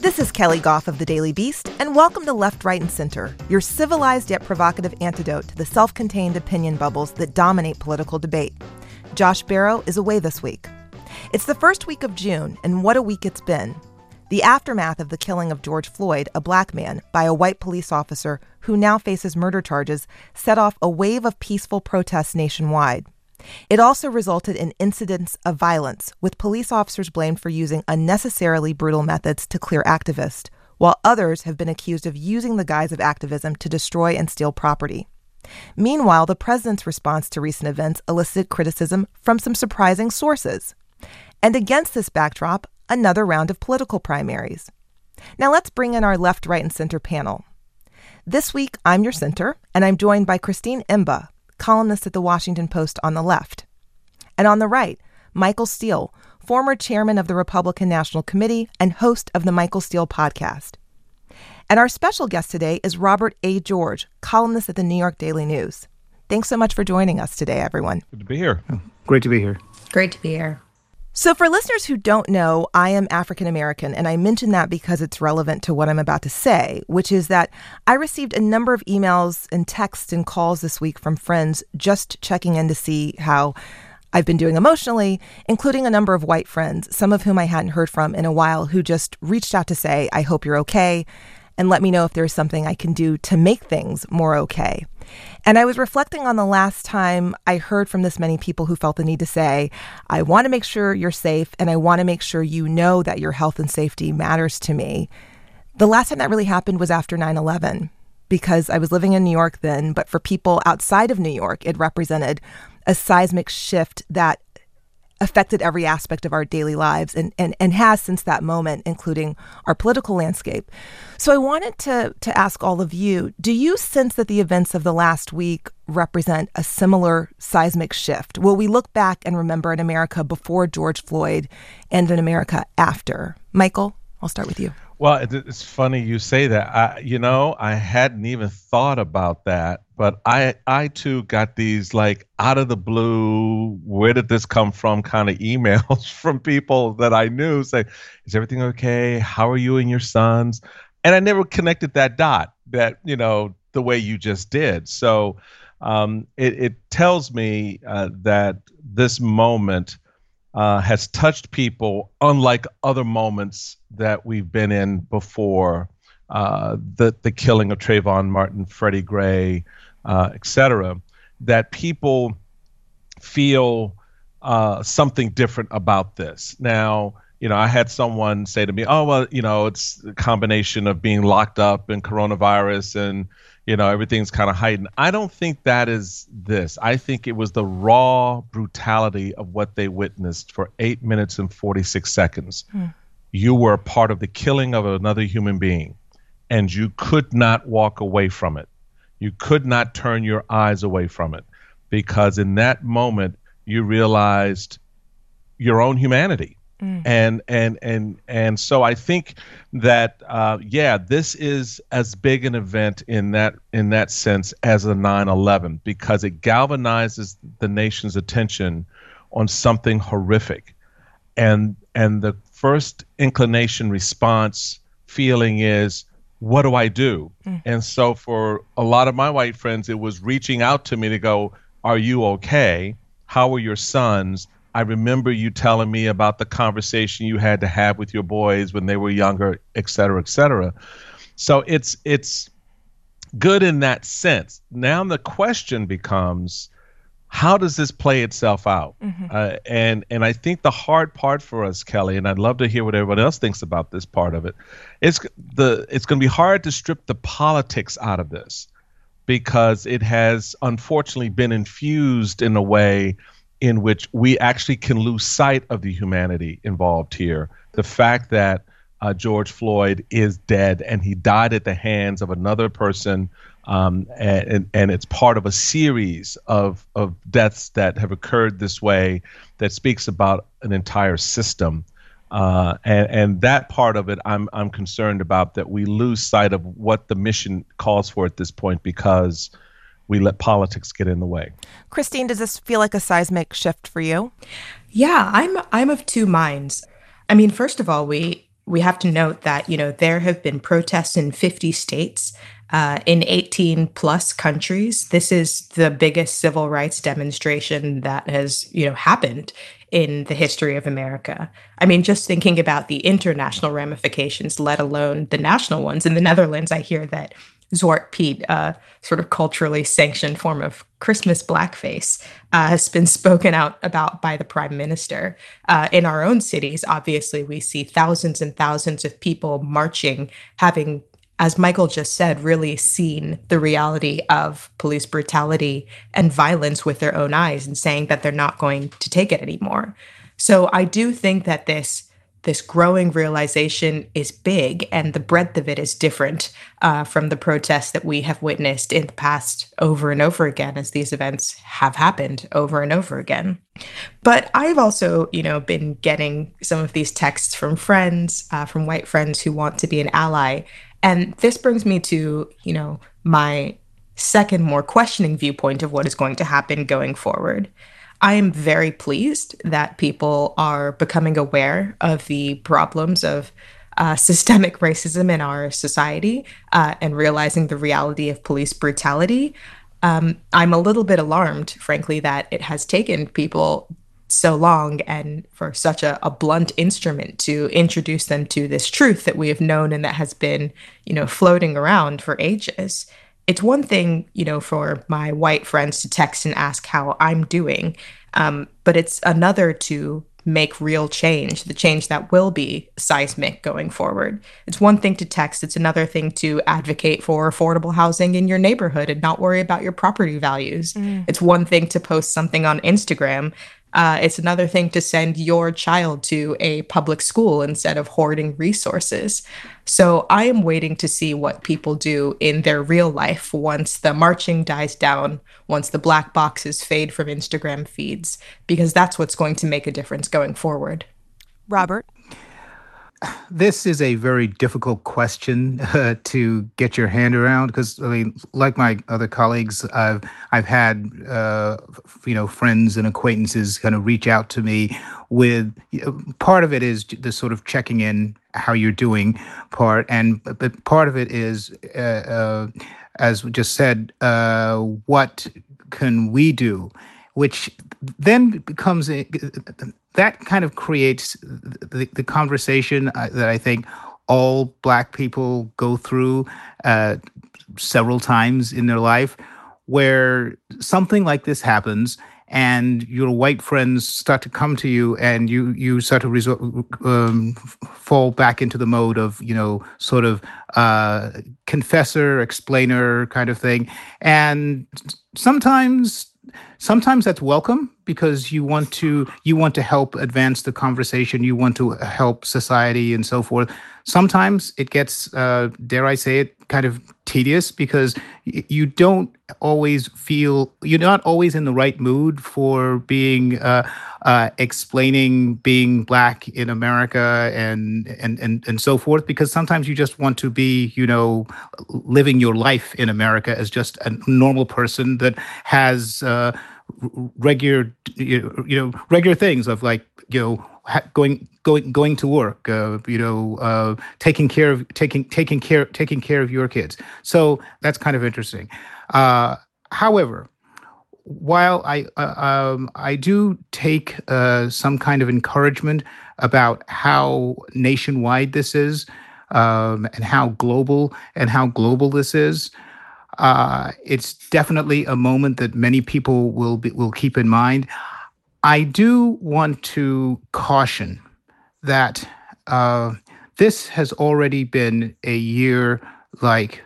This is Kelly Goff of The Daily Beast, and welcome to Left, Right, and Center, your civilized yet provocative antidote to the self-contained opinion bubbles that dominate political debate. Josh Barro is away this week. It's the first week of June, and what a week it's been. The aftermath of the killing of George Floyd, a black man, by a white police officer who now faces murder charges, set off a wave of peaceful protests nationwide. It also resulted in incidents of violence, with police officers blamed for using unnecessarily brutal methods to clear activists, while others have been accused of using the guise of activism to destroy and steal property. Meanwhile, the president's response to recent events elicited criticism from some surprising sources. And against this backdrop, another round of political primaries. Now let's bring in our Left, Right, and Center panel. This week, I'm your center, and I'm joined by Christine Imba, columnist at The Washington Post on the left. And on the right, Michael Steele, former chairman of the Republican National Committee and host of the Michael Steele podcast. And our special guest today is Robert A. George, columnist at the New York Daily News. Thanks so much for joining us today, everyone. Good to be here. Great to be here. Great to be here. So for listeners who don't know, I am African American, and I mention that because it's relevant to what I'm about to say, which is that I received a number of emails and texts and calls this week from friends just checking in to see how I've been doing emotionally, including a number of white friends, some of whom I hadn't heard from in a while, who just reached out to say, I hope you're okay, and let me know if there's something I can do to make things more okay. And I was reflecting on the last time I heard from this many people who felt the need to say, I want to make sure you're safe, and I want to make sure you know that your health and safety matters to me. The last time that really happened was after 9/11, because I was living in New York then, but for people outside of New York, it represented a seismic shift that affected every aspect of our daily lives and has since that moment, including our political landscape. So I wanted to ask all of you, do you sense that the events of the last week represent a similar seismic shift? Will we look back and remember an America before George Floyd and an America after? Michael, I'll start with you. Well, it's funny you say that. I hadn't even thought about that, but I too got these like out of the blue, where did this come from kind of emails from people that I knew saying, is everything okay? How are you and your sons? And I never connected that dot that, the way you just did. So it tells me that this moment has touched people unlike other moments that we've been in before, the killing of Trayvon Martin, Freddie Gray, et cetera, that people feel something different about this. Now, I had someone say to me, oh, well, it's a combination of being locked up and coronavirus and, everything's kind of heightened. I don't think that is this. I think it was the raw brutality of what they witnessed for 8 minutes and 46 seconds. You were a part of the killing of another human being, and you could not walk away from it. You could not turn your eyes away from it, because in that moment, you realized your own humanity. And so I think that this is as big an event in that sense as a 9/11, because it galvanizes the nation's attention on something horrific, and the first inclination response feeling is, what do I do? And so for a lot of my white friends, it was reaching out to me to go, are you okay? How are your sons? I remember you telling me about the conversation you had to have with your boys when they were younger, et cetera, et cetera. So it's good in that sense. Now the question becomes, how does this play itself out? And I think the hard part for us, Kelly, and I'd love to hear what everyone else thinks about this part of it, it's going to be hard to strip the politics out of this, because it has unfortunately been infused in a way in which we actually can lose sight of the humanity involved here. The fact that George Floyd is dead and he died at the hands of another person, and it's part of a series of deaths that have occurred this way that speaks about an entire system. And that part of it, I'm concerned about, that we lose sight of what the mission calls for at this point because we let politics get in the way. Christine, does this feel like a seismic shift for you? Yeah, I'm of two minds. I mean, first of all, we we have to note that, there have been protests in 50 states, in 18 plus countries. This is the biggest civil rights demonstration that has, happened in the history of America. I mean, just thinking about the international ramifications, let alone the national ones. In the Netherlands, I hear that Zwarte Piet, a sort of culturally sanctioned form of Christmas blackface, has been spoken out about by the prime minister. In our own cities, obviously, we see thousands and thousands of people marching, having, as Michael just said, really seen the reality of police brutality and violence with their own eyes and saying that they're not going to take it anymore. So I do think that this growing realization is big, and the breadth of it is different from the protests that we have witnessed in the past over and over again, as these events have happened over and over again. But I've also, been getting some of these texts from friends, from white friends who want to be an ally. And this brings me to, my second, more questioning viewpoint of what is going to happen going forward. I am very pleased that people are becoming aware of the problems of systemic racism in our society and realizing the reality of police brutality. I'm a little bit alarmed, frankly, that it has taken people so long and for such a blunt instrument to introduce them to this truth that we have known and that has been, floating around for ages. It's one thing, for my white friends to text and ask how I'm doing, but it's another to make real change, the change that will be seismic going forward. It's one thing to text. It's another thing to advocate for affordable housing in your neighborhood and not worry about your property values. It's one thing to post something on Instagram. It's another thing to send your child to a public school instead of hoarding resources. So I am waiting to see what people do in their real life once the marching dies down, once the black boxes fade from Instagram feeds, because that's what's going to make a difference going forward. Robert? This is a very difficult question to get your hand around because, like my other colleagues, I've had friends and acquaintances kind of reach out to me with part of it is the sort of checking in how you're doing part, but part of it is as we just said, what can we do, which then becomes that kind of creates the conversation that I think all Black people go through several times in their life, where something like this happens and your white friends start to come to you and you start to fall back into the mode of, sort of confessor, explainer kind of thing. And sometimes that's welcome because you want to help advance the conversation. You want to help society and so forth. Sometimes it gets, dare I say it, kind of tedious because you don't always feel, you're not always in the right mood for being explaining being Black in America and so forth, because sometimes you just want to be, living your life in America as just a normal person that has regular things of like, going to work, taking care of your kids. So that's kind of interesting. However, while I do take some kind of encouragement about how nationwide this is, and how global this is, it's definitely a moment that many people will keep in mind. I do want to caution that this has already been a year like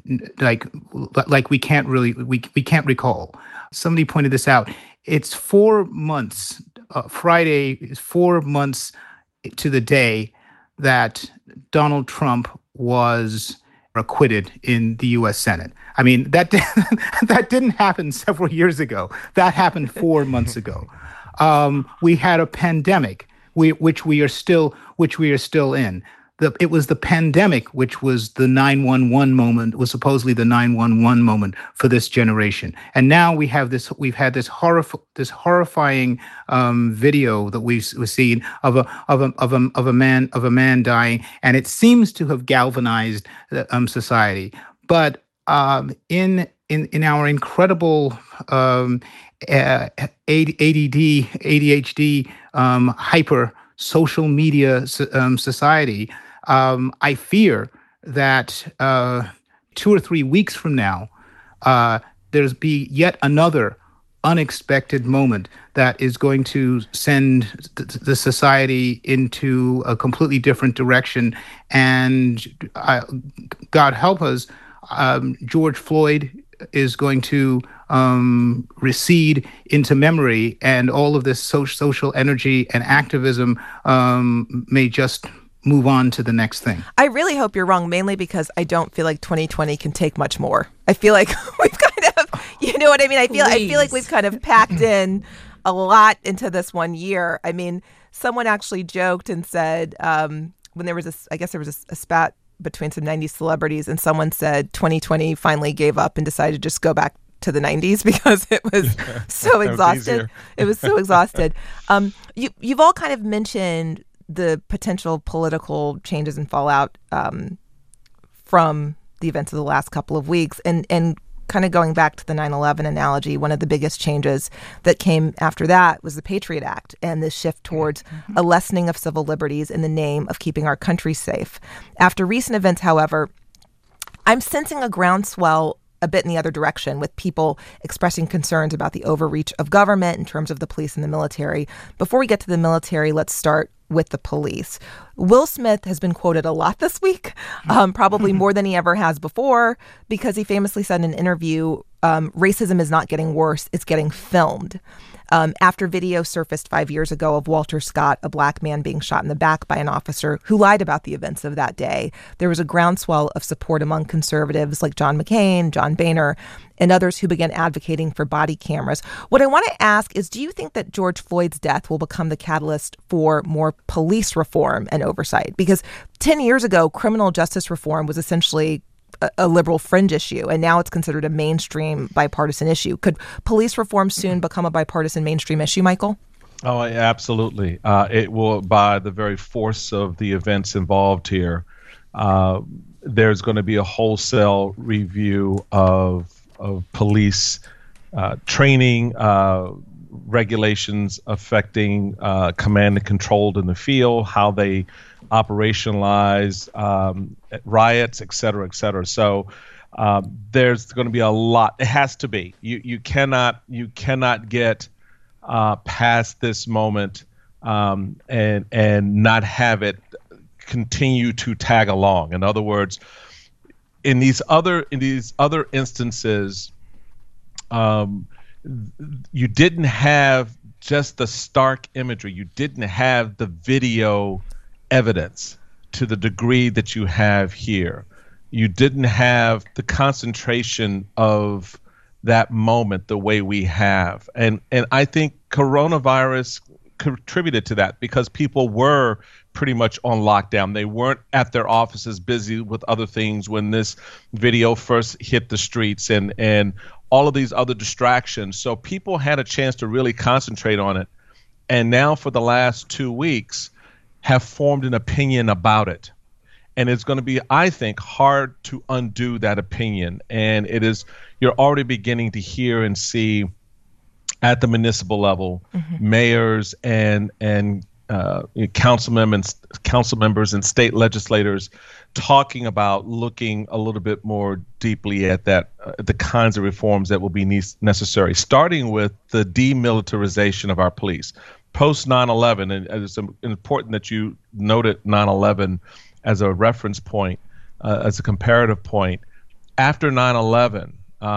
we can't recall. Somebody pointed this out. It's 4 months. Friday is 4 months to the day that Donald Trump was acquitted in the U.S. Senate. I mean, that didn't happen several years ago. That happened 4 months ago. We had a pandemic, which we are still in. it was the pandemic which was the 911 moment, was supposedly the 911 moment for this generation. And now we've had this horrifying video that we've seen of a man dying, and it seems to have galvanized society. But in our incredible ADHD, hyper social media society, I fear that 2 or 3 weeks from now, there's be yet another unexpected moment that is going to send the society into a completely different direction. And God help us, George Floyd is going to recede into memory, and all of this social energy and activism may just move on to the next thing. I really hope you're wrong, mainly because I don't feel like 2020 can take much more. I feel like we've kind of, you know what I mean? I feel like we've kind of packed in a lot into this one year. I mean, someone actually joked and said, when there was a spat between some 90s celebrities, and someone said 2020 finally gave up and decided to just go back to the 90s because it was so exhausted. It was so exhausted. You've all kind of mentioned the potential political changes and fallout from the events of the last couple of weeks. And kind of going back to the 9/11 analogy, one of the biggest changes that came after that was the Patriot Act and the shift towards a lessening of civil liberties in the name of keeping our country safe. After recent events, however, I'm sensing a groundswell a bit in the other direction, with people expressing concerns about the overreach of government in terms of the police and the military. Before we get to the military, let's start with the police. Will Smith has been quoted a lot this week, probably more than he ever has before, because he famously said in an interview, racism is not getting worse, it's getting filmed. After video surfaced 5 years ago of Walter Scott, a black man being shot in the back by an officer who lied about the events of that day, there was a groundswell of support among conservatives like John McCain, John Boehner, and others who began advocating for body cameras. What I want to ask is, do you think that George Floyd's death will become the catalyst for more police reform and oversight? Because 10 years ago, criminal justice reform was essentially a liberal fringe issue, and now it's considered a mainstream bipartisan issue. Could police reform soon become a bipartisan mainstream issue, Michael? Oh, absolutely. It will, by the very force of the events involved here. There's going to be a wholesale review of police training, regulations affecting command and control in the field, how they operationalize riots, et cetera, et cetera. So there's going to be a lot. It has to be. You cannot get past this moment and not have it continue to tag along. In other words, in these other instances, you didn't have just the stark imagery. You didn't have the video evidence to the degree that you have here. You didn't have the concentration of that moment the way we have. And I think coronavirus contributed to that, because people were pretty much on lockdown. They weren't at their offices busy with other things when this video first hit the streets and all of these other distractions. So people had a chance to really concentrate on it. And now for the last 2 weeks have formed an opinion about it. And it's going to be, I think, hard to undo that opinion. And you're already beginning to hear and see at the municipal level, mayors and council members and state legislators talking about looking a little bit more deeply at the kinds of reforms that will be necessary, starting with the demilitarization of our police. Post 9/11, and it's important that you noted 9/11 as a reference point, as a comparative point. After 9/11,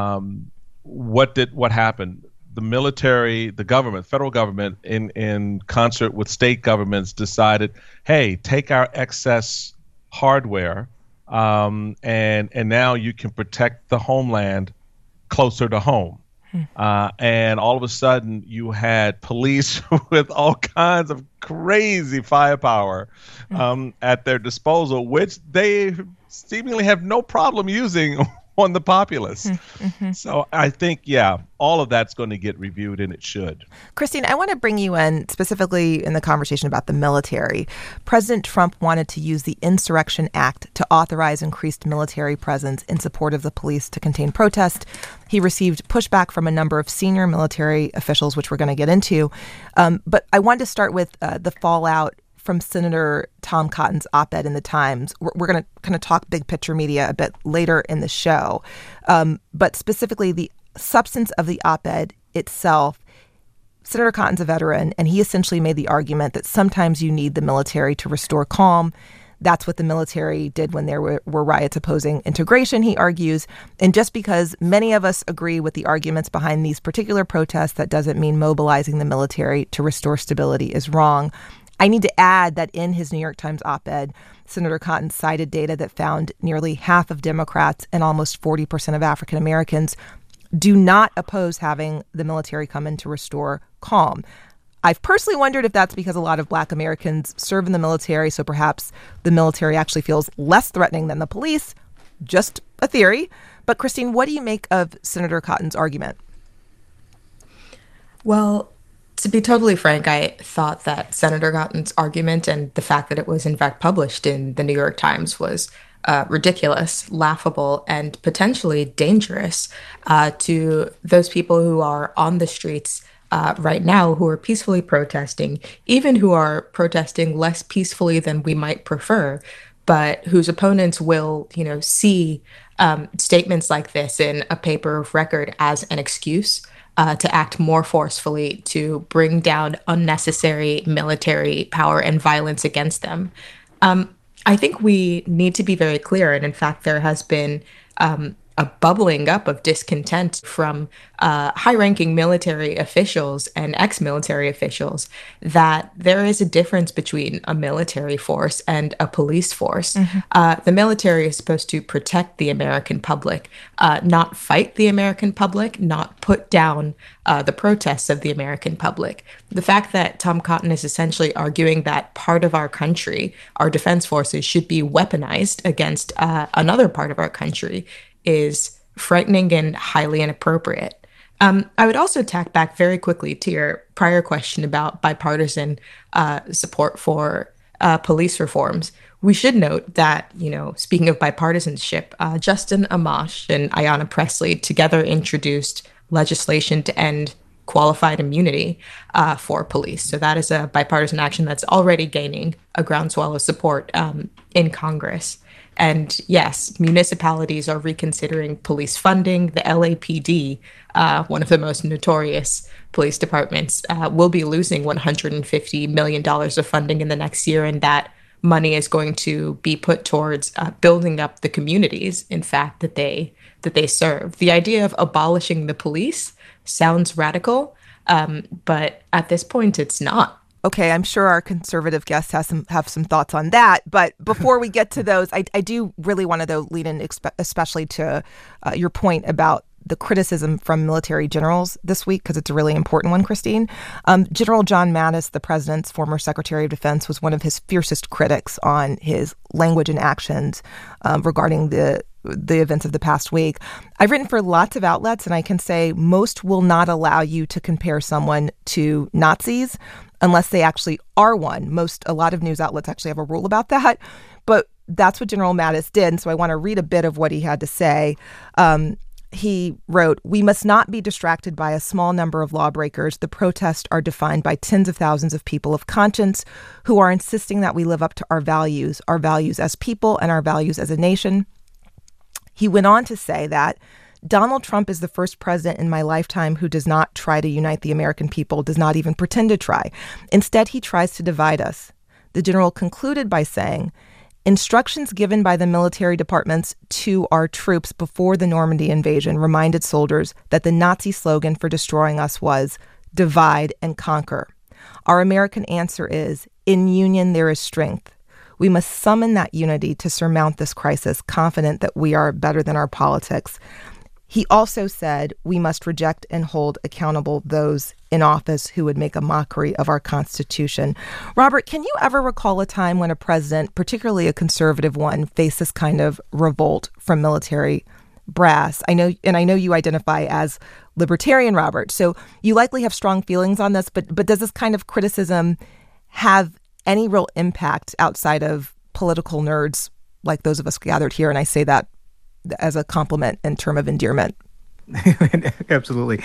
what happened? The military, the government, federal government, in concert with state governments, decided, hey, take our excess hardware, and now you can protect the homeland closer to home. And all of a sudden, you had police with all kinds of crazy firepower at their disposal, which they seemingly have no problem using on the populace. So I think, all of that's going to get reviewed, and it should. Christine, I want to bring you in specifically in the conversation about the military. President Trump wanted to use the Insurrection Act to authorize increased military presence in support of the police to contain protest. He received pushback from a number of senior military officials, which we're going to get into. But I wanted to start with the fallout from Senator Tom Cotton's op-ed in the Times. We're going to kind of talk big picture media a bit later in the show. But specifically, the substance of the op-ed itself, Senator Cotton's a veteran, and he essentially made the argument that sometimes you need the military to restore calm. That's what the military did when there were riots opposing integration, he argues. And just because many of us agree with the arguments behind these particular protests, that doesn't mean mobilizing the military to restore stability is wrong. I need to add that in his New York Times op-ed, Senator Cotton cited data that found nearly half of Democrats and almost 40% of African Americans do not oppose having the military come in to restore calm. I've personally wondered if that's because a lot of Black Americans serve in the military, so perhaps the military actually feels less threatening than the police. Just a theory. But Christine, what do you make of Senator Cotton's argument? Well, to be totally frank, I thought that Senator Cotton's argument and the fact that it was in fact published in the New York Times was ridiculous, laughable, and potentially dangerous to those people who are on the streets right now, who are peacefully protesting, even who are protesting less peacefully than we might prefer, but whose opponents will, see statements like this in a paper of record as an excuse to act more forcefully, to bring down unnecessary military power and violence against them. I think we need to be very clear. And in fact, there has been a bubbling up of discontent from high-ranking military officials and ex-military officials that there is a difference between a military force and a police force. The military is supposed to protect the American public, not fight the American public, not put down the protests of the American public. The fact that Tom Cotton is essentially arguing that part of our country, our defense forces, should be weaponized against another part of our country is frightening and highly inappropriate. I would also tack back very quickly to your prior question about bipartisan support for police reforms. We should note that, speaking of bipartisanship, Justin Amash and Ayanna Pressley together introduced legislation to end qualified immunity for police. So that is a bipartisan action that's already gaining a groundswell of support in Congress. And yes, municipalities are reconsidering police funding. The LAPD, one of the most notorious police departments, will be losing $150 million of funding in the next year. And that money is going to be put towards building up the communities, in fact, that they serve. The idea of abolishing the police sounds radical, but at this point, it's not. Okay, I'm sure our conservative guests have some thoughts on that. But before we get to those, I do really want to, though, lead in especially to your point about the criticism from military generals this week, because it's a really important one, Christine. General John Mattis, the president's former Secretary of Defense, was one of his fiercest critics on his language and actions regarding the events of the past week. I've written for lots of outlets, and I can say most will not allow you to compare someone to Nazis unless they actually are one. A lot of news outlets actually have a rule about that, but that's what General Mattis did. And so I want to read a bit of what he had to say. He wrote, "We must not be distracted by a small number of lawbreakers. The protests are defined by tens of thousands of people of conscience who are insisting that we live up to our values as people and our values as a nation." He went on to say that Donald Trump is the first president in my lifetime who does not try to unite the American people, does not even pretend to try. Instead, he tries to divide us. The general concluded by saying, "Instructions given by the military departments to our troops before the Normandy invasion reminded soldiers that the Nazi slogan for destroying us was divide and conquer. Our American answer is, in union there is strength. We must summon that unity to surmount this crisis, confident that we are better than our politics." He also said we must reject and hold accountable those in office who would make a mockery of our Constitution. Robert, can you ever recall a time when a president, particularly a conservative one, faced this kind of revolt from military brass? I know you identify as libertarian, Robert, so you likely have strong feelings on this, but does this kind of criticism have any real impact outside of political nerds like those of us gathered here? And I say that as a compliment in term of endearment. Absolutely.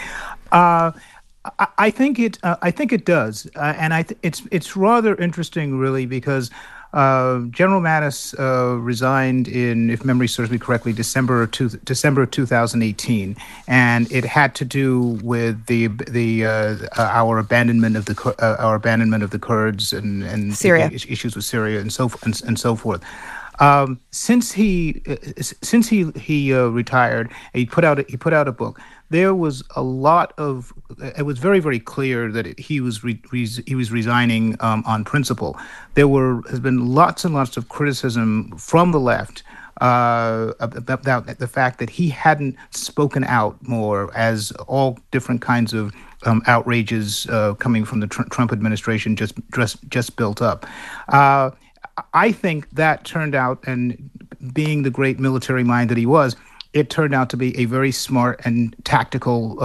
I think it does, and it's rather interesting, really, because General Mattis resigned in, if memory serves me correctly, December of 2018, and it had to do with our abandonment of the Kurds and Syria. Issues with Syria and so forth. Since he retired, he put out a book. There was it was very, very clear that he was resigning on principle. Has been lots and lots of criticism from the left about the fact that he hadn't spoken out more, as all different kinds of outrages coming from the Trump administration just built up. I think that turned out, and being the great military mind that he was, it turned out to be a very smart and tactical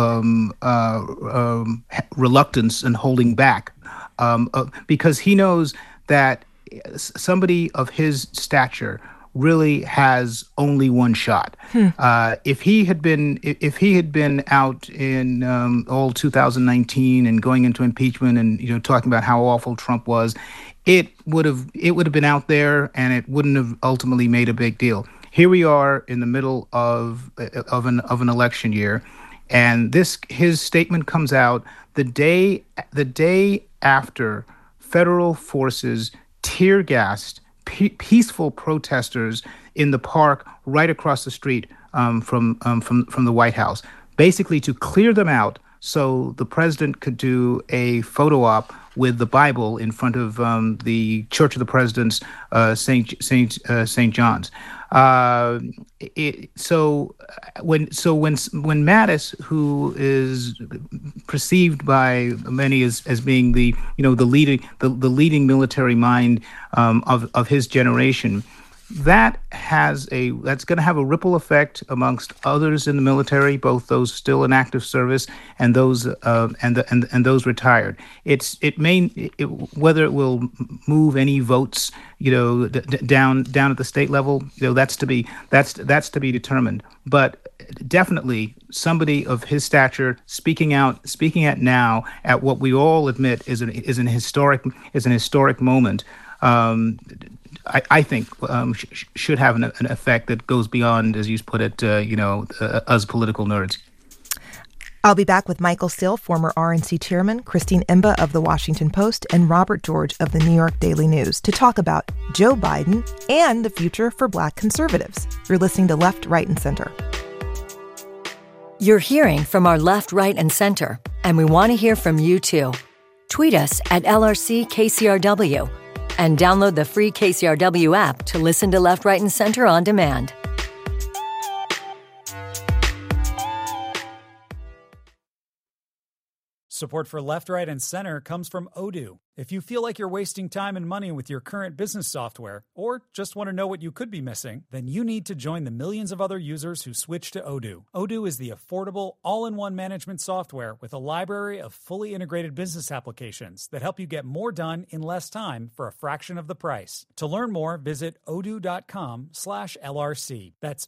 reluctance and holding back, because he knows that somebody of his stature really has only one shot. If he had been out in all 2019 and going into impeachment and talking about how awful Trump was, it would have been out there, and it wouldn't have ultimately made a big deal. Here we are in the middle of an election year, and his statement comes out the day after federal forces tear gassed peaceful protesters in the park right across the street from the White House, basically to clear them out so the president could do a photo op with the Bible in front of the Church of the Presidents, St. John's. So when Mattis, who is perceived by many as being the leading military mind of his generation, that's going to have a ripple effect amongst others in the military, both those still in active service and those and those retired. Whether it will move any votes, down at the state level, that's to be determined. But definitely somebody of his stature speaking out now at what we all admit is an historic moment. I think should have an effect that goes beyond, as you put it, us political nerds. I'll be back with Michael Steele, former RNC chairman, Christine Imba of The Washington Post, and Robert George of the New York Daily News to talk about Joe Biden and the future for Black conservatives. You're listening to Left, Right, and Center. You're hearing from our Left, Right, and Center, and we want to hear from you, too. Tweet us at LRCKCRW. And download the free KCRW app to listen to Left, Right, and Center on demand. Support for Left, Right, and Center comes from Odoo. If you feel like you're wasting time and money with your current business software, or just want to know what you could be missing, then you need to join the millions of other users who switch to Odoo. Odoo is the affordable, all-in-one management software with a library of fully integrated business applications that help you get more done in less time for a fraction of the price. To learn more, visit odoo.com/LRC. That's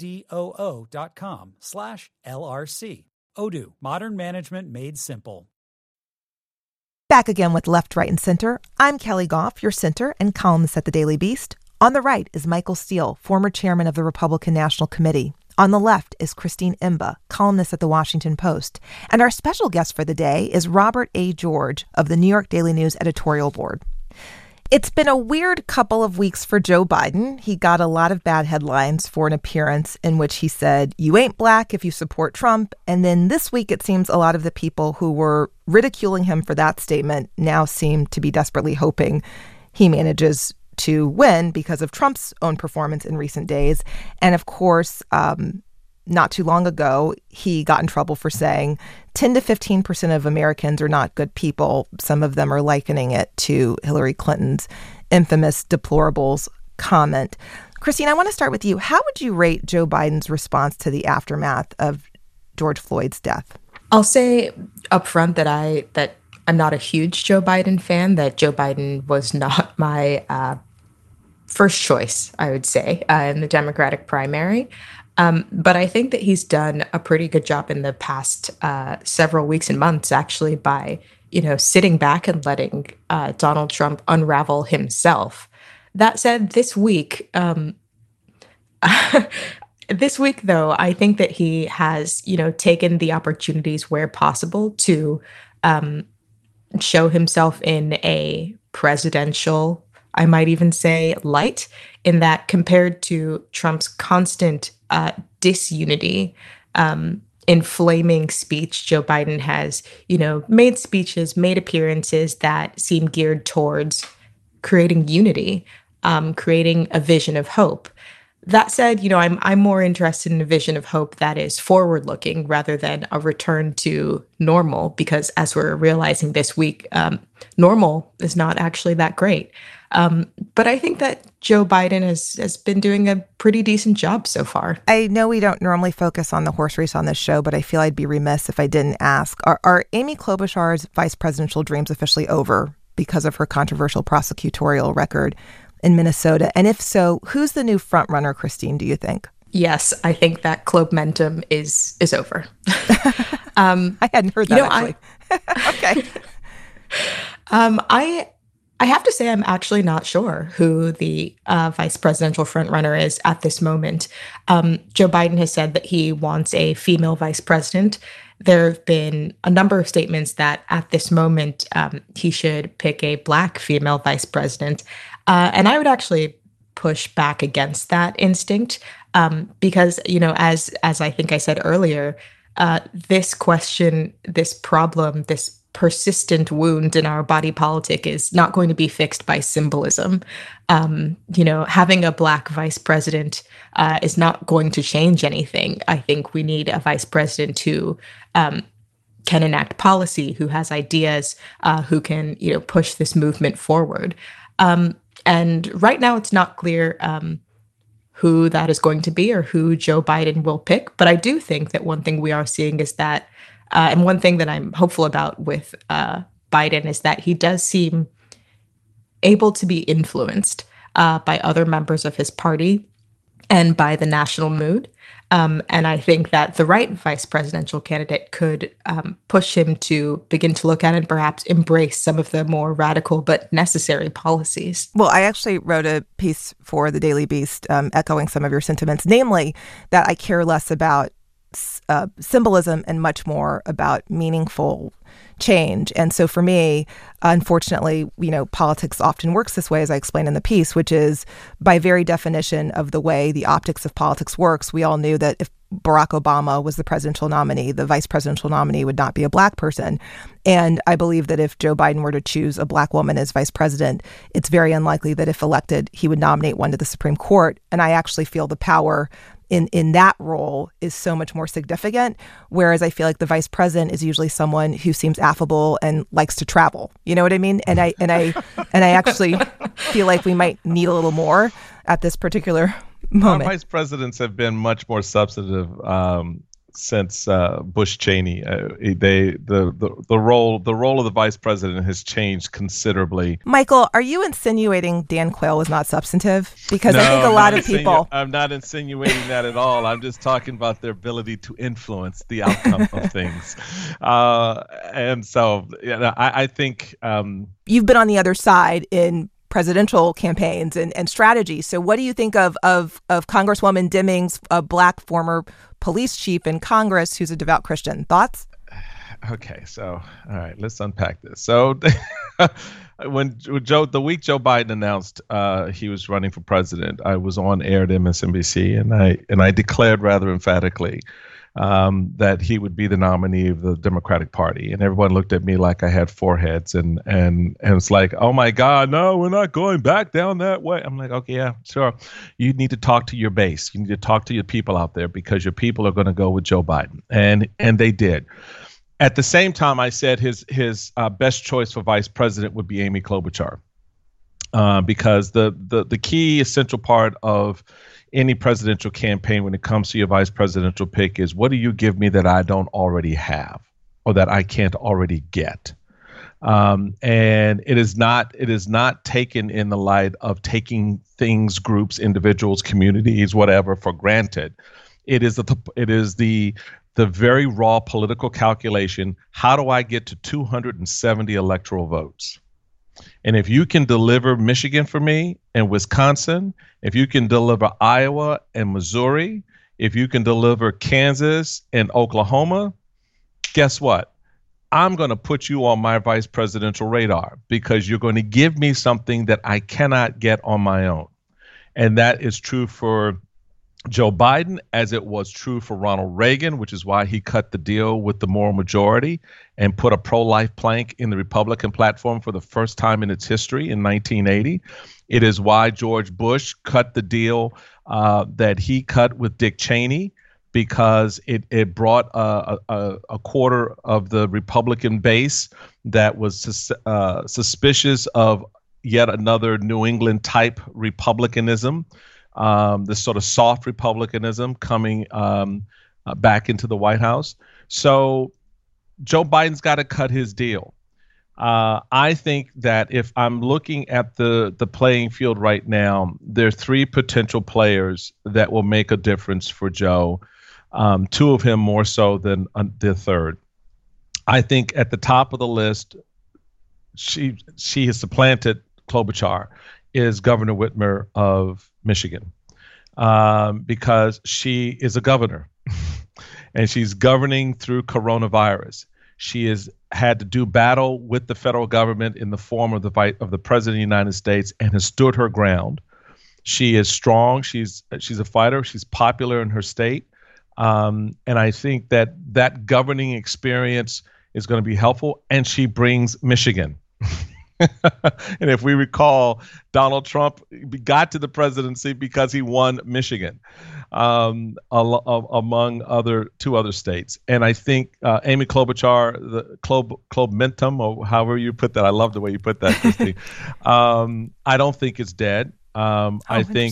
ODOO.com/LRC. Odoo, modern management made simple. Back again with Left, Right, and Center. I'm Kelly Goff, your center and columnist at the Daily Beast. On the right is Michael Steele, former chairman of the Republican National Committee. On the left is Christine Imba, columnist at The Washington Post. And our special guest for the day is Robert A. George of the New York Daily News editorial board. It's been a weird couple of weeks for Joe Biden. He got a lot of bad headlines for an appearance in which he said, "You ain't black if you support Trump." And then this week, it seems a lot of the people who were ridiculing him for that statement now seem to be desperately hoping he manages to win because of Trump's own performance in recent days. And of course, not too long ago, he got in trouble for saying 10 to 15% of Americans are not good people. Some of them are likening it to Hillary Clinton's infamous deplorables comment. Christine, I want to start with you. How would you rate Joe Biden's response to the aftermath of George Floyd's death? I'll say up front that I'm not a huge Joe Biden fan, that Joe Biden was not my first choice, I would say, in the Democratic primary. But I think that he's done a pretty good job in the past several weeks and months, actually, by, sitting back and letting Donald Trump unravel himself. That said, this week, though, I think that he has, taken the opportunities where possible to show himself in a presidential, I might even say, light, in that compared to Trump's constant disunity, inflaming speech, Joe Biden has, made speeches, made appearances that seem geared towards creating unity, creating a vision of hope. That said, I'm more interested in a vision of hope that is forward-looking rather than a return to normal, because as we're realizing this week, normal is not actually that great. But I think that Joe Biden has been doing a pretty decent job so far. I know we don't normally focus on the horse race on this show, but I feel I'd be remiss if I didn't ask, are Amy Klobuchar's vice presidential dreams officially over because of her controversial prosecutorial record in Minnesota? And if so, who's the new frontrunner, Christine, do you think? Yes, I think that Klobumentum is over. I hadn't heard that, actually. Okay. I have to say I'm actually not sure who the vice presidential frontrunner is at this moment. Joe Biden has said that he wants a female vice president. There have been a number of statements that at this moment he should pick a Black female vice president. And I would actually push back against that instinct because, as I think I said earlier, this question, this problem, this persistent wound in our body politic is not going to be fixed by symbolism. Having a Black vice president is not going to change anything. I think we need a vice president who can enact policy, who has ideas, who can, push this movement forward. And right now, it's not clear who that is going to be or who Joe Biden will pick. But I do think that one thing we are seeing is that, and one thing that I'm hopeful about with Biden is that he does seem able to be influenced by other members of his party and by the national mood. And I think that the right vice presidential candidate could push him to begin to look at and perhaps embrace some of the more radical but necessary policies. Well, I actually wrote a piece for the Daily Beast echoing some of your sentiments, namely that I care less about symbolism and much more about meaningful change. And so for me, unfortunately, politics often works this way, as I explained in the piece, which is by very definition of the way the optics of politics works. We all knew that if Barack Obama was the presidential nominee, the vice presidential nominee would not be a Black person. And I believe that if Joe Biden were to choose a Black woman as vice president, it's very unlikely that if elected, he would nominate one to the Supreme Court. And I actually feel the power in that role is so much more significant, whereas I feel like the vice president is usually someone who seems affable and likes to travel. You know what I mean? And I actually feel like we might need a little more at this particular moment. Our vice presidents have been much more substantive since Bush Cheney. The role of the vice president has changed considerably. Michael, are you insinuating Dan Quayle was not substantive? Because no, I think a lot of people. I'm not insinuating that at all. I'm just talking about their ability to influence the outcome of things. And so, I think you've been on the other side in presidential campaigns and strategy. So what do you think of Congresswoman Demings, a Black former police chief in Congress who's a devout Christian? Thoughts? Okay, so all right, let's unpack this. So the week Joe Biden announced he was running for president, I was on air at MSNBC and I declared rather emphatically that he would be the nominee of the Democratic Party. And everyone looked at me like I had four heads, and it's like, oh my God, no, we're not going back down that way. I'm like, okay, yeah, sure. You need to talk to your base. You need to talk to your people out there, because your people are going to go with Joe Biden. And they did. At the same time, I said his best choice for vice president would be Amy Klobuchar, because the key essential part of any presidential campaign when it comes to your vice presidential pick is, what do you give me that I don't already have or that I can't already get? And it is not taken in the light of taking things, groups, individuals, communities, whatever, for granted. It is the very raw political calculation. How do I get to 270 electoral votes? And if you can deliver Michigan for me and Wisconsin, if you can deliver Iowa and Missouri, if you can deliver Kansas and Oklahoma, guess what? I'm going to put you on my vice presidential radar, because you're going to give me something that I cannot get on my own. And that is true for Joe Biden, as it was true for Ronald Reagan, which is why he cut the deal with the moral majority and put a pro-life plank in the Republican platform for the first time in its history in 1980. It is why George Bush cut the deal that he cut with Dick Cheney, because it brought a quarter of the Republican base that was suspicious of yet another New England type republicanism. This sort of soft republicanism coming back into the White House. So Joe Biden's got to cut his deal. I think that if I'm looking at the playing field right now, there are three potential players that will make a difference for Joe, two of him more so than the third. I think at the top of the list, she has supplanted Klobuchar, is Governor Whitmer of Michigan, because she is a governor and she's governing through coronavirus. She has had to do battle with the federal government in the form of the president of the United States, and has stood her ground. She is strong. She's a fighter. She's popular in her state. And I think that governing experience is going to be helpful. And she brings Michigan. And if we recall, Donald Trump got to the presidency because he won Michigan, among two other states. And I think Amy Klobuchar, the Klobumentum, or however you put that, I love the way you put that, Christy. I don't think it's dead. I think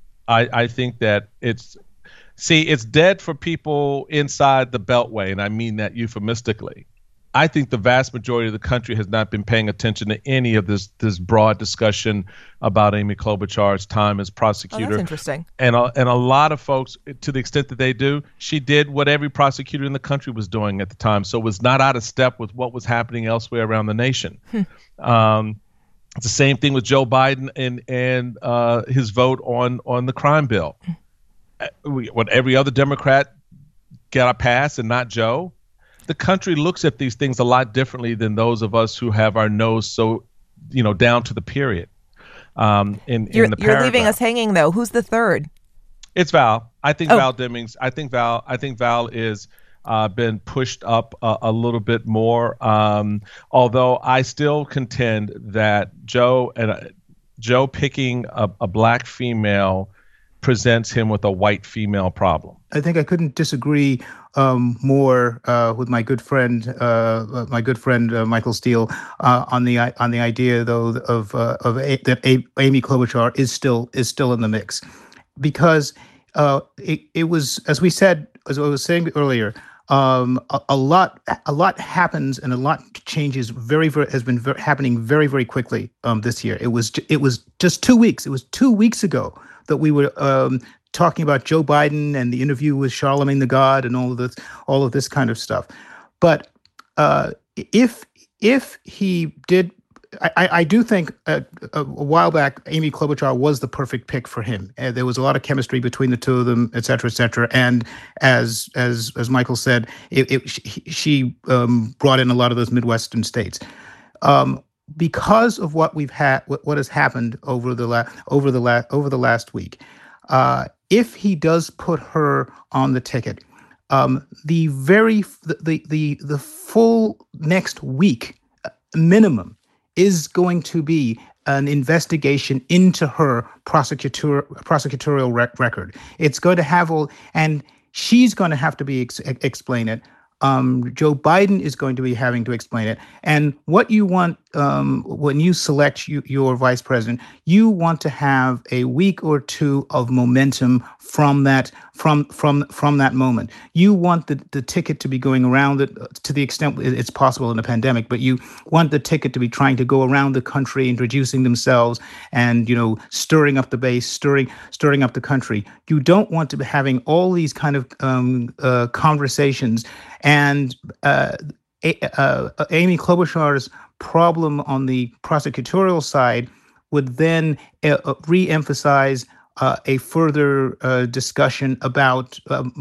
that it's dead for people inside the Beltway, and I mean that euphemistically. I think the vast majority of the country has not been paying attention to any of this broad discussion about Amy Klobuchar's time as prosecutor. Oh, that's interesting. And a lot of folks, to the extent that they do, she did what every prosecutor in the country was doing at the time. So it was not out of step with what was happening elsewhere around the nation. It's the same thing with Joe Biden and his vote on the crime bill. What every other Democrat got a pass and not Joe? The country looks at these things a lot differently than those of us who have our nose so, down to the period. You're leaving us hanging, though. Who's the third? It's Val. I think Val Demings. I think Val is been pushed up a little bit more. Although I still contend that Joe picking a black female presents him with a white female problem. I think I couldn't disagree more with my good friend Michael Steele on the idea, though, that Amy Klobuchar is still in the mix, because it was, as we said, as I was saying earlier, a lot happens and a lot changes happening very, very quickly this year. It was just 2 weeks. It was 2 weeks ago that we were talking about Joe Biden and the interview with Charlemagne the God and all of this kind of stuff. But if he did, I do think a while back Amy Klobuchar was the perfect pick for him. There was a lot of chemistry between the two of them, et cetera, et cetera. And as Michael said, she brought in a lot of those Midwestern states. Because of what has happened over the last week, if he does put her on the ticket, the full next week minimum is going to be an investigation into her prosecutorial record. It's going to have and she's going to have to explain it. Joe Biden is going to be having to explain it. And what you want when you select your vice president, you want to have a week or two of momentum from that moment. You want the ticket to be going around it to the extent it's possible in a pandemic, but you want the ticket to be trying to go around the country, introducing themselves and, stirring up the base, stirring up the country. You don't want to be having all these kind of conversations. And Amy Klobuchar's problem on the prosecutorial side would then re-emphasize a further discussion about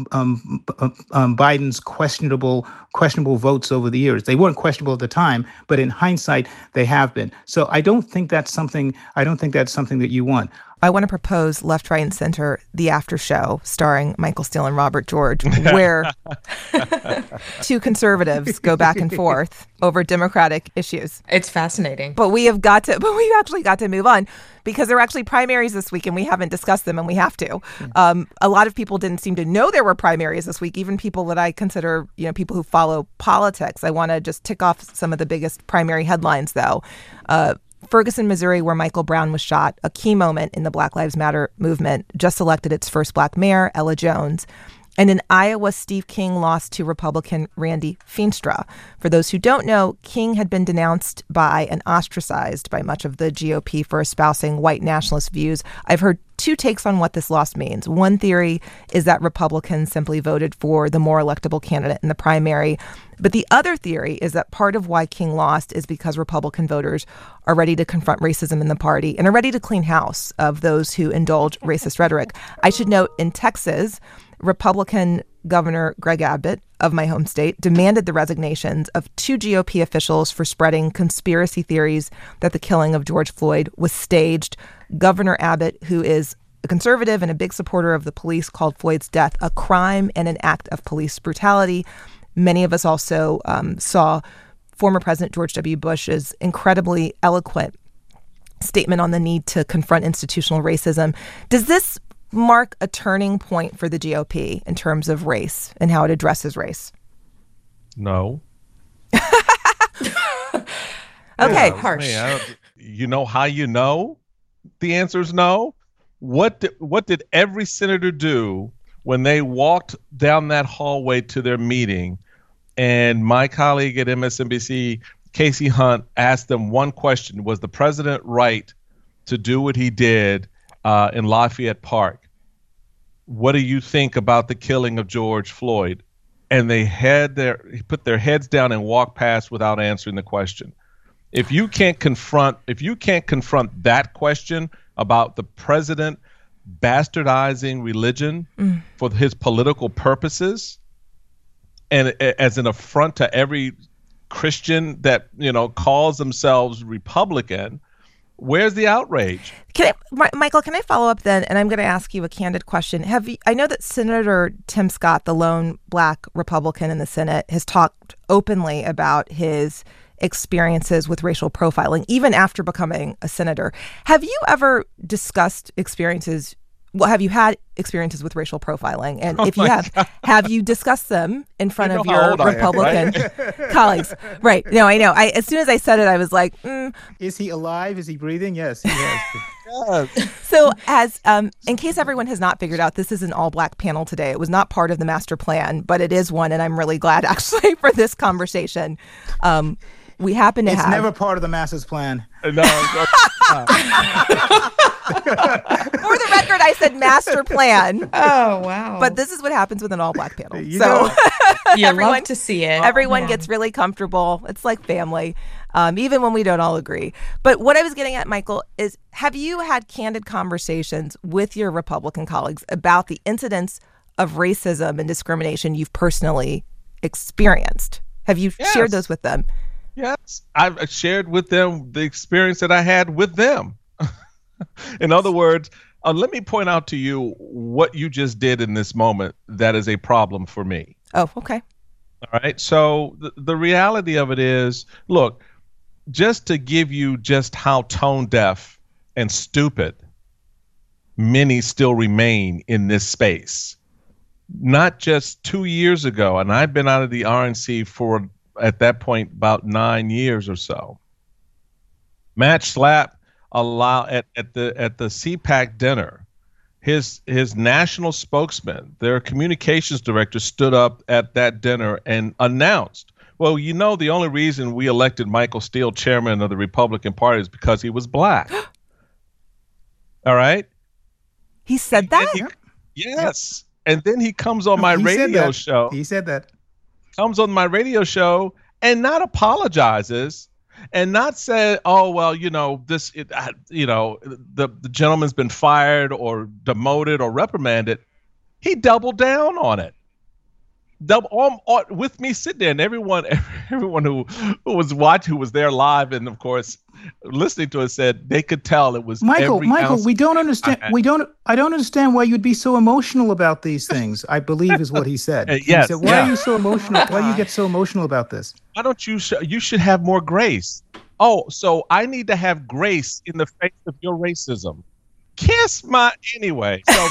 Biden's questionable votes over the years. They weren't questionable at the time, but in hindsight, they have been. So I don't think that's something that you want. I want to propose Left, Right, and Center, the after show, starring Michael Steele and Robert George, where two conservatives go back and forth over Democratic issues. It's fascinating. But we've actually got to move on because there are actually primaries this week and we haven't discussed them and we have to. A lot of people didn't seem to know there were primaries this week, even people that I consider, people who follow politics. I want to just tick off some of the biggest primary headlines, though. Ferguson, Missouri, where Michael Brown was shot, a key moment in the Black Lives Matter movement, just elected its first Black mayor, Ella Jones. And in Iowa, Steve King lost to Republican Randy Feenstra. For those who don't know, King had been denounced by and ostracized by much of the GOP for espousing white nationalist views. I've heard two takes on what this loss means. One theory is that Republicans simply voted for the more electable candidate in the primary. But the other theory is that part of why King lost is because Republican voters are ready to confront racism in the party and are ready to clean house of those who indulge racist rhetoric. I should note, in Texas, Republican Governor Greg Abbott of my home state demanded the resignations of two GOP officials for spreading conspiracy theories that the killing of George Floyd was staged. Governor Abbott, who is a conservative and a big supporter of the police, called Floyd's death a crime and an act of police brutality. Many of us also saw former President George W. Bush's incredibly eloquent statement on the need to confront institutional racism. Does this mark a turning point for the GOP in terms of race and how it addresses race? No. Okay, harsh. You know how you know? The answer is no. What did every senator do when they walked down that hallway to their meeting and my colleague at MSNBC, Casey Hunt, asked them one question: was the president right to do what he did in Lafayette Park? What do you think about the killing of George Floyd? And they put their heads down and walked past without answering the question. If you can't confront that question about the president bastardizing religion for his political purposes, and as an affront to every Christian that calls themselves Republican, where's the outrage? Michael, can I follow up then? And I'm going to ask you a candid question. I know that Senator Tim Scott, the lone Black Republican in the Senate, has talked openly about his experiences with racial profiling, even after becoming a senator. Have you ever discussed experiences? Well, have you had experiences with racial profiling? And if you have you discussed them in front of your Republican colleagues? Right. No, I know. As soon as I said it, I was like, Is he alive? Is he breathing? Yes, he is. So in case everyone has not figured out, this is an all-Black panel today. It was not part of the master plan, but it is one, and I'm really glad, actually, for this conversation. We happen to It's have... never part of the master's plan. No. For the record, I said master plan. Oh, wow. But this is what happens with an all-Black panel. You love to see it. Everyone gets really comfortable. It's like family, even when we don't all agree. But what I was getting at, Michael, is have you had candid conversations with your Republican colleagues about the incidents of racism and discrimination you've personally experienced? Have you shared those with them? Yes, I've shared with them the experience that I had with them. In other words, let me point out to you what you just did in this moment that is a problem for me. Oh, okay. All right. So the reality of it is, look, just to give you just how tone deaf and stupid many still remain in this space. Not just 2 years ago, and I've been out of the RNC for, at that point, about 9 years or so. Matt Schlapp at the CPAC dinner, his national spokesman, their communications director, stood up at that dinner and announced, well, you know, the only reason we elected Michael Steele chairman of the Republican Party is because he was black. All right? He said that? Yes. And then he comes on my radio show. He said that. Comes on my radio show and not apologizes and not say, oh, well, you know, the gentleman's been fired or demoted or reprimanded. He doubled down on it. With me sitting there, and everyone who was watching, who was there live, and of course listening to it, said they could tell it was Michael. We don't understand. I don't understand why you'd be so emotional about these things. I believe is what he said. Yes. He said, why are you so emotional? Why do you get so emotional about this? Why don't you should have more grace? Oh, so I need to have grace in the face of your racism. Anyway. So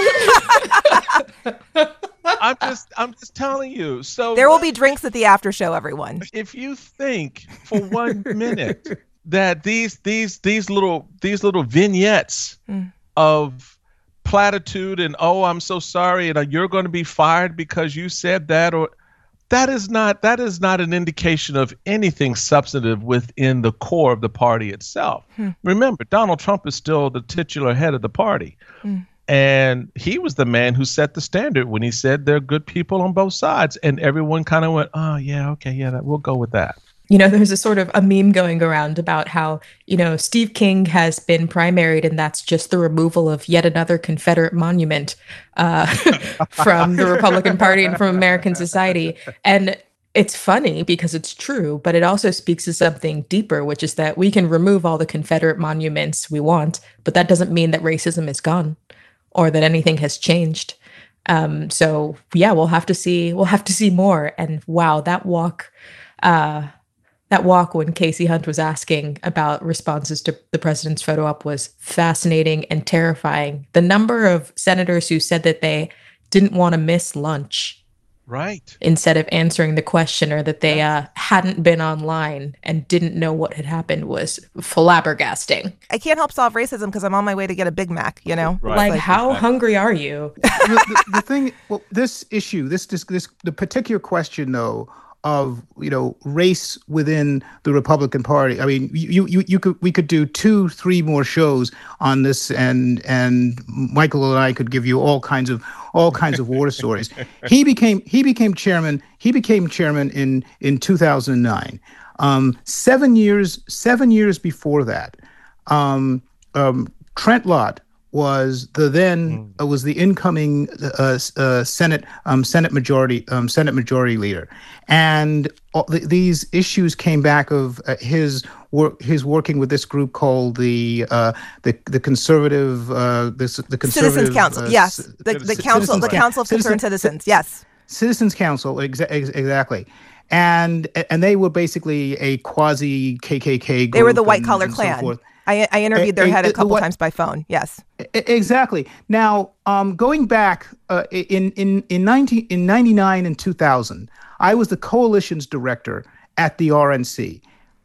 I'm just telling you. So there will be drinks at the after show, everyone. If you think for 1 minute that these little vignettes of platitude and, oh, I'm so sorry, and you're going to be fired because you said that, or that is not an indication of anything substantive within the core of the party itself. Remember, Donald Trump is still the titular head of the party. And he was the man who set the standard when he said there are good people on both sides. And everyone kind of went, oh, yeah, okay, yeah, we'll go with that. You know, there's a sort of a meme going around about how, you know, Steve King has been primaried, and that's just the removal of yet another Confederate monument from the Republican Party and from American society. And it's funny because it's true, but it also speaks to something deeper, which is that we can remove all the Confederate monuments we want, but that doesn't mean that racism is gone or that anything has changed. So yeah, we'll have to see more. And wow, that walk when Casey Hunt was asking about responses to the president's photo op was fascinating and terrifying. The number of senators who said that they didn't want to miss lunch, right, instead of answering the question, or that they hadn't been online and didn't know what had happened, was flabbergasting. I can't help solve racism because I'm on my way to get a Big Mac, you know? Right. Like, how hungry are you? The thing, well, this issue, the particular question, though, of, you know, race within the Republican Party. I mean, we could do 2-3 more shows on this, and Michael and I could give you all kinds of war stories. He became chairman. He became chairman in 2009. 7 years before that, Trent Lott was the incoming Senate Majority Leader, and these issues came back of his working with this group called the Conservative Citizens Council. Yes, the Council of Concerned Citizens. Yes, Citizens Council. Exactly. And they were basically a quasi KKK group. They were the white collar Klan. So I interviewed their head a couple times by phone. Yes. Exactly. Now, going back in 99 and 2000, I was the coalition's director at the RNC.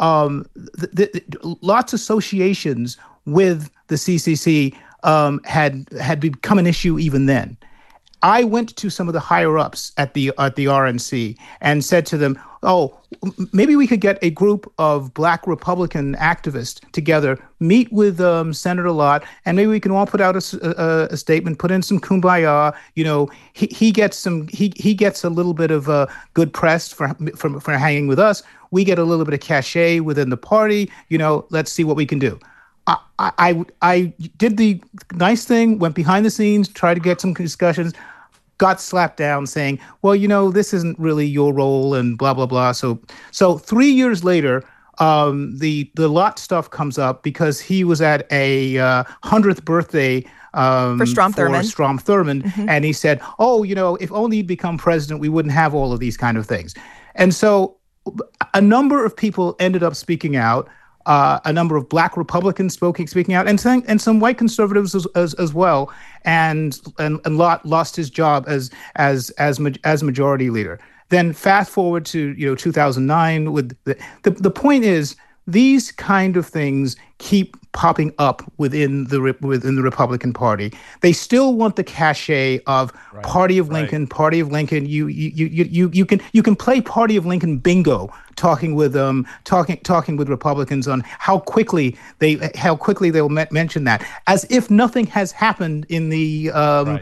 Lots of associations with the CCC had become an issue even then. I went to some of the higher ups at the RNC and said to them, "Oh, maybe we could get a group of Black Republican activists together, meet with Senator Lott, and maybe we can all put out a statement, put in some kumbaya. You know, he gets a little bit of good press for hanging with us. We get a little bit of cachet within the party. You know, let's see what we can do." I did the nice thing, went behind the scenes, tried to get some discussions, got slapped down saying, well, you know, this isn't really your role and blah, blah, blah. So 3 years later, the Lott stuff comes up because he was at a 100th birthday for Strom Thurmond. And he said, oh, if only he'd become president, we wouldn't have all of these kind of things. And so a number of people ended up speaking out. A number of Black Republicans speaking out, and some white conservatives as well, and Lott lost his job as majority leader. Then fast forward to 2009. With the point is, these kind of things keep popping up within the Republican Party. They still want the cachet of Party of Lincoln, Party of Lincoln. You can play Party of Lincoln bingo, talking with Republicans on how quickly they'll mention that, as if nothing has happened in the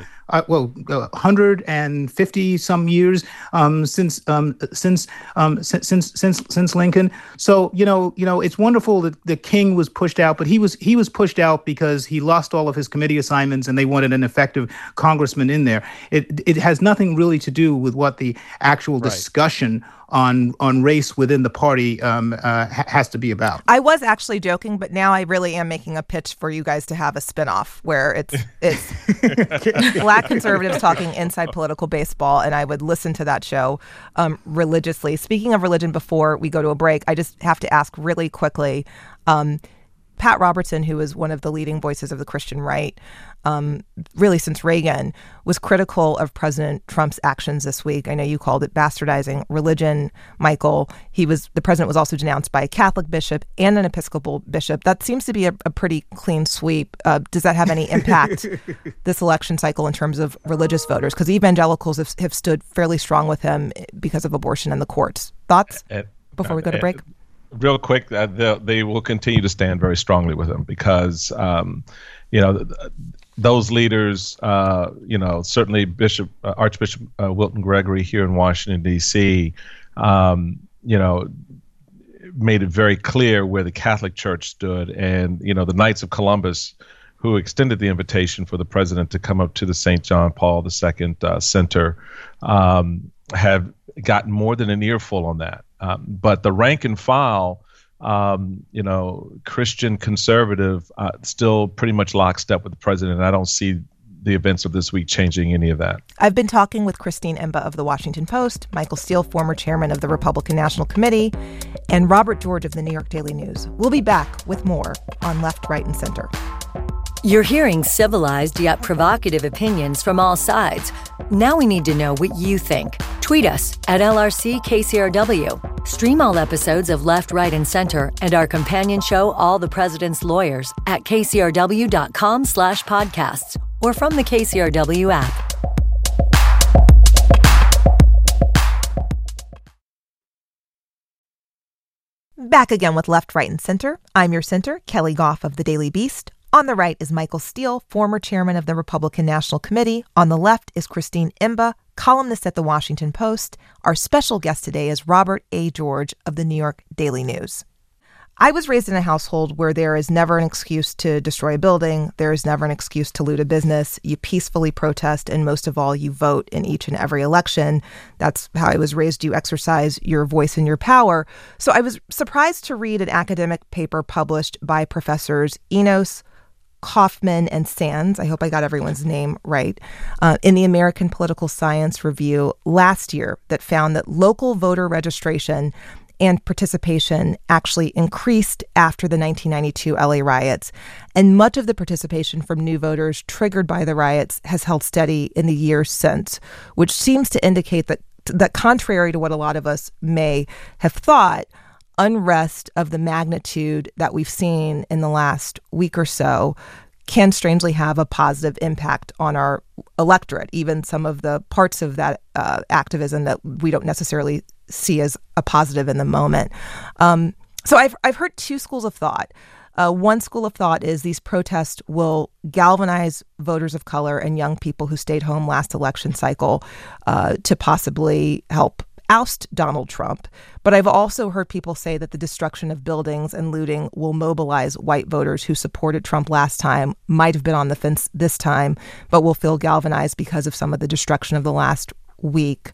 150 some years since Lincoln. So it's wonderful that the king was pushed out, but he was pushed out because he lost all of his committee assignments, and they wanted an effective congressman in there. It has nothing really to do with what the actual discussion on race within the party has to be about. I was actually joking, but now I really am making a pitch for you guys to have a spinoff where it's Black conservatives talking inside political baseball, and I would listen to that show religiously. Speaking of religion, before we go to a break, I just have to ask really quickly, Pat Robertson, who is one of the leading voices of the Christian right, really since Reagan, was critical of President Trump's actions this week. I know you called it bastardizing religion, Michael. The president was also denounced by a Catholic bishop and an Episcopal bishop. That seems to be a pretty clean sweep. Does that have any impact this election cycle in terms of religious voters? Because evangelicals have stood fairly strong with him because of abortion in the courts. Thoughts before we go to break? Real quick, they will continue to stand very strongly with him because, those leaders, certainly Archbishop Wilton Gregory here in Washington, D.C., made it very clear where the Catholic Church stood. And, the Knights of Columbus, who extended the invitation for the president to come up to the St. John Paul II Center, have gotten more than an earful on that. But the rank and file, Christian conservative, still pretty much lockstep with the president. I don't see the events of this week changing any of that. I've been talking with Christine Imba of The Washington Post, Michael Steele, former chairman of the Republican National Committee, and Robert George of the New York Daily News. We'll be back with more on Left, Right, and Center. You're hearing civilized yet provocative opinions from all sides. Now we need to know what you think. Tweet us at LRCKCRW. Stream all episodes of Left, Right, and Center and our companion show, All the President's Lawyers, at kcrw.com/podcasts or from the KCRW app. Back again with Left, Right, and Center. I'm your center, Kelly Goff of the Daily Beast. On the right is Michael Steele, former chairman of the Republican National Committee. On the left is Christine Imba, columnist at The Washington Post. Our special guest today is Robert A. George of the New York Daily News. I was raised in a household where there is never an excuse to destroy a building. There is never an excuse to loot a business. You peacefully protest, and most of all, you vote in each and every election. That's how I was raised. You exercise your voice and your power. So I was surprised to read an academic paper published by Professors Enos, Kaufman, and Sands, I hope I got everyone's name right, in the American Political Science Review last year that found that local voter registration and participation actually increased after the 1992 LA riots. And much of the participation from new voters triggered by the riots has held steady in the years since, which seems to indicate that contrary to what a lot of us may have thought, unrest of the magnitude that we've seen in the last week or so can strangely have a positive impact on our electorate, even some of the parts of that activism that we don't necessarily see as a positive in the moment. So I've heard two schools of thought. One school of thought is these protests will galvanize voters of color and young people who stayed home last election cycle to possibly help oust Donald Trump. But I've also heard people say that the destruction of buildings and looting will mobilize white voters who supported Trump last time, might have been on the fence this time, but will feel galvanized because of some of the destruction of the last week.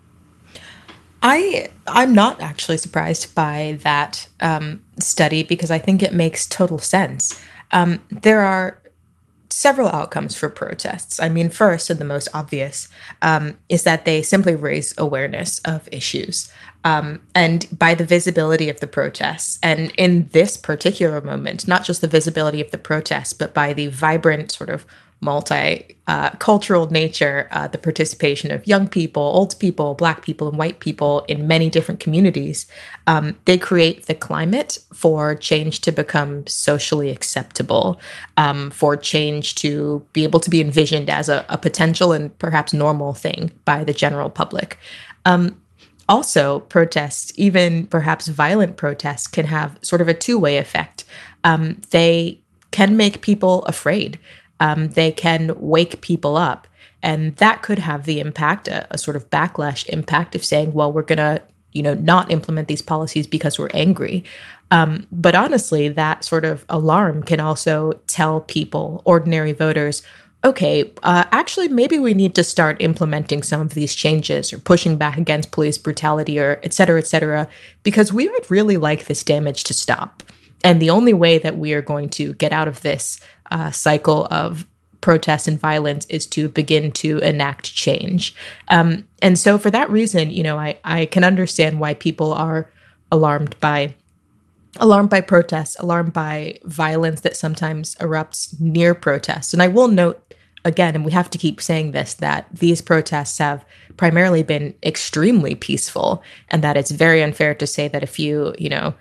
I'm not actually surprised by that study because I think it makes total sense. There are several outcomes for protests. I mean, first and the most obvious is that they simply raise awareness of issues. And by the visibility of the protests, and in this particular moment, not just the visibility of the protests, but by the vibrant sort of multi-cultural nature, the participation of young people, old people, Black people, and white people in many different communities, they create the climate for change to become socially acceptable, for change to be able to be envisioned as a potential and perhaps normal thing by the general public. Also, protests, even perhaps violent protests, can have sort of a two-way effect. They can make people afraid. They can wake people up. And that could have the impact, a sort of backlash impact of saying, well, we're going to, not implement these policies because we're angry. But honestly, that sort of alarm can also tell people, ordinary voters, okay, actually, maybe we need to start implementing some of these changes or pushing back against police brutality or et cetera, because we would really like this damage to stop. And the only way that we are going to get out of this cycle of protest and violence is to begin to enact change. And so for that reason, I can understand why people are alarmed by protests, alarmed by violence that sometimes erupts near protests. And I will note again, and we have to keep saying this, that these protests have primarily been extremely peaceful, and that it's very unfair to say that a few,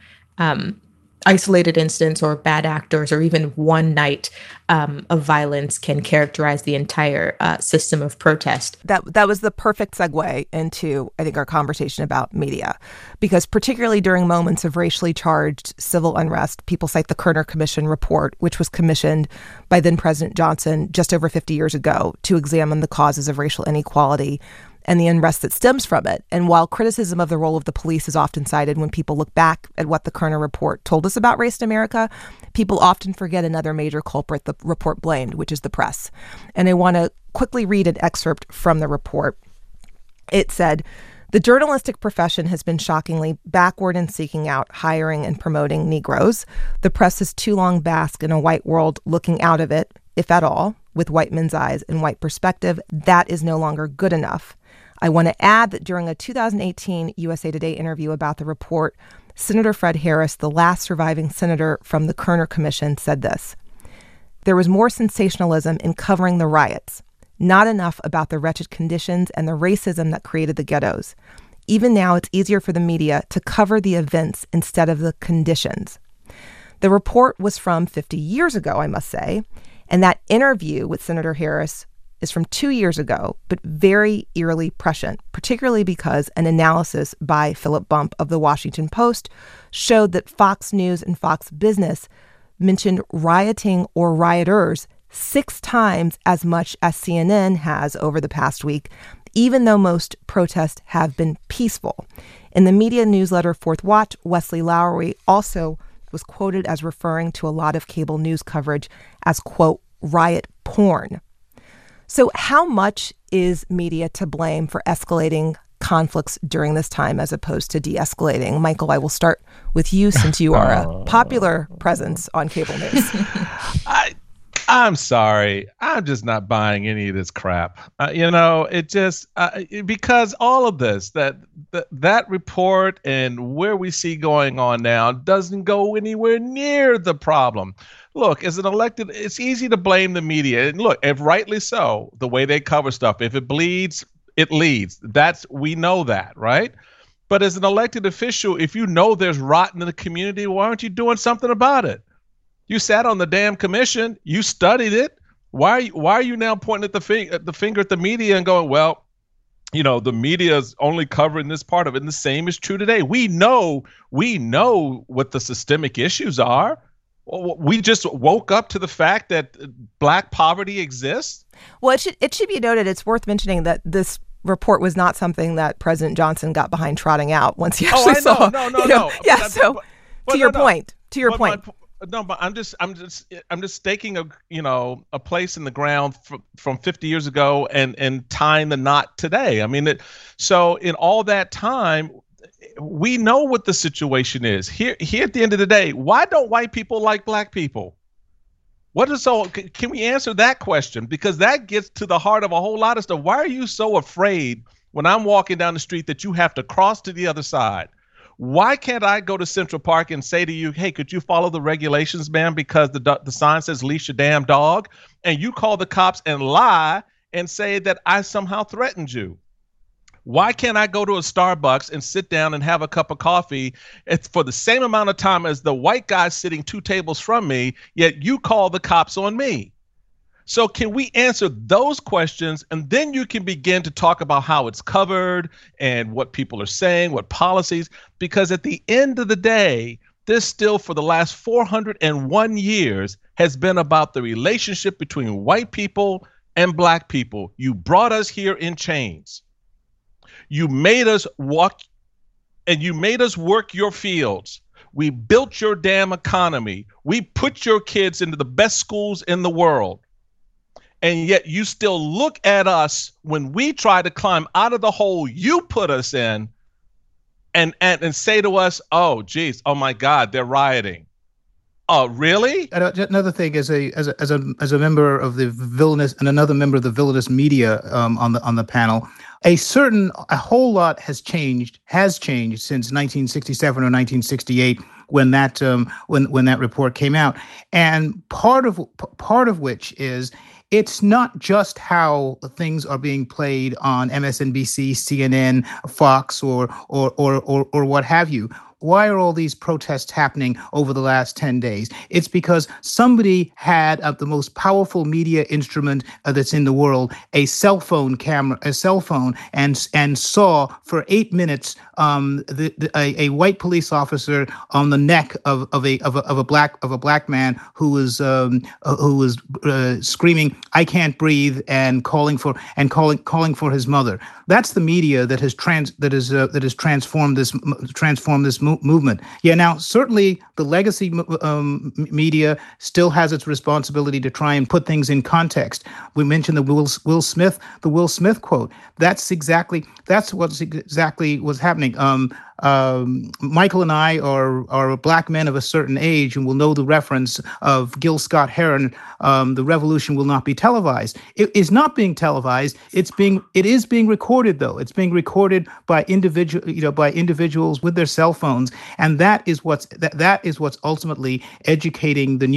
isolated incidents or bad actors or even one night of violence can characterize the entire system of protest. That was the perfect segue into, I think, our conversation about media, because particularly during moments of racially charged civil unrest, people cite the Kerner Commission report, which was commissioned by then President Johnson just over 50 years ago to examine the causes of racial inequality and the unrest that stems from it. And while criticism of the role of the police is often cited when people look back at what the Kerner report told us about race in America, people often forget another major culprit the report blamed, which is the press. And I want to quickly read an excerpt from the report. It said, "The journalistic profession has been shockingly backward in seeking out, hiring, and promoting Negroes. The press has too long basked in a white world looking out of it, if at all, with white men's eyes and white perspective. That is no longer good enough." I want to add that during a 2018 USA Today interview about the report, Senator Fred Harris, the last surviving senator from the Kerner Commission, said this: "There was more sensationalism in covering the riots, not enough about the wretched conditions and the racism that created the ghettos. Even now, it's easier for the media to cover the events instead of the conditions." The report was from 50 years ago, I must say, and that interview with Senator Harris is from 2 years ago, but very eerily prescient, particularly because an analysis by Philip Bump of The Washington Post showed that Fox News and Fox Business mentioned rioting or rioters 6 times as much as CNN has over the past week, even though most protests have been peaceful. In the media newsletter Fourth Watch, Wesley Lowery also was quoted as referring to a lot of cable news coverage as, quote, riot porn. So how much is media to blame for escalating conflicts during this time as opposed to de-escalating? Michael, I will start with you since you are a popular presence on cable news. I'm sorry. I'm just not buying any of this crap. It just because all of this, that report and where we see going on now doesn't go anywhere near the problem. Look, as an elected, it's easy to blame the media. And look, if rightly so, the way they cover stuff, if it bleeds, it leads. We know that, right? But as an elected official, if you know there's rotten in the community, why aren't you doing something about it? You sat on the damn commission. You studied it. Why are you now pointing at the finger at the media and going, well, the media is only covering this part of it. And the same is true today. We know what the systemic issues are. We just woke up to the fact that Black poverty exists. Well, it should be noted, it's worth mentioning that this report was not something that President Johnson got behind trotting out once he actually saw. No. Yeah. So to your point. No, but I'm just staking a place in the ground from 50 years ago and tying the knot today. I mean, so in all that time, we know what the situation is. Here at the end of the day, why don't white people like Black people? Can we answer that question? Because that gets to the heart of a whole lot of stuff. Why are you so afraid when I'm walking down the street that you have to cross to the other side? Why can't I go to Central Park and say to you, hey, could you follow the regulations, man? Because the sign says leash your damn dog. And you call the cops and lie and say that I somehow threatened you. Why can't I go to a Starbucks and sit down and have a cup of coffee for the same amount of time as the white guy sitting 2 tables from me, yet you call the cops on me? So can we answer those questions, and then you can begin to talk about how it's covered and what people are saying, what policies, because at the end of the day, this still for the last 401 years has been about the relationship between white people and black people. You brought us here in chains. You made us walk and you made us work your fields. We built your damn economy. We put your kids into the best schools in the world. And yet you still look at us when we try to climb out of the hole you put us in and say to us, oh, geez, oh, my God, they're rioting. Oh, really? Another thing, as a member of the villainous and another member of the villainous media on the panel, a whole lot has changed since 1967 or 1968 when that report came out, and part of which is it's not just how things are being played on MSNBC, CNN, Fox, or what have you. Why are all these protests happening over the last 10 days? It's because somebody had the most powerful media instrument that's in the world, a cell phone, and saw for 8 minutes a white police officer on the neck of a black man who was screaming, "I can't breathe," and calling for his mother. That's the media that has transformed this movement. Yeah, now certainly the legacy media still has its responsibility to try and put things in context. We mentioned the Will Smith quote. That's what's happening. Michael and I are black men of a certain age and will know the reference of Gil Scott-Heron. The revolution will not be televised. It is not being televised. It is being recorded, though. It's being recorded by individuals with their cell phones, and that is what's ultimately educating the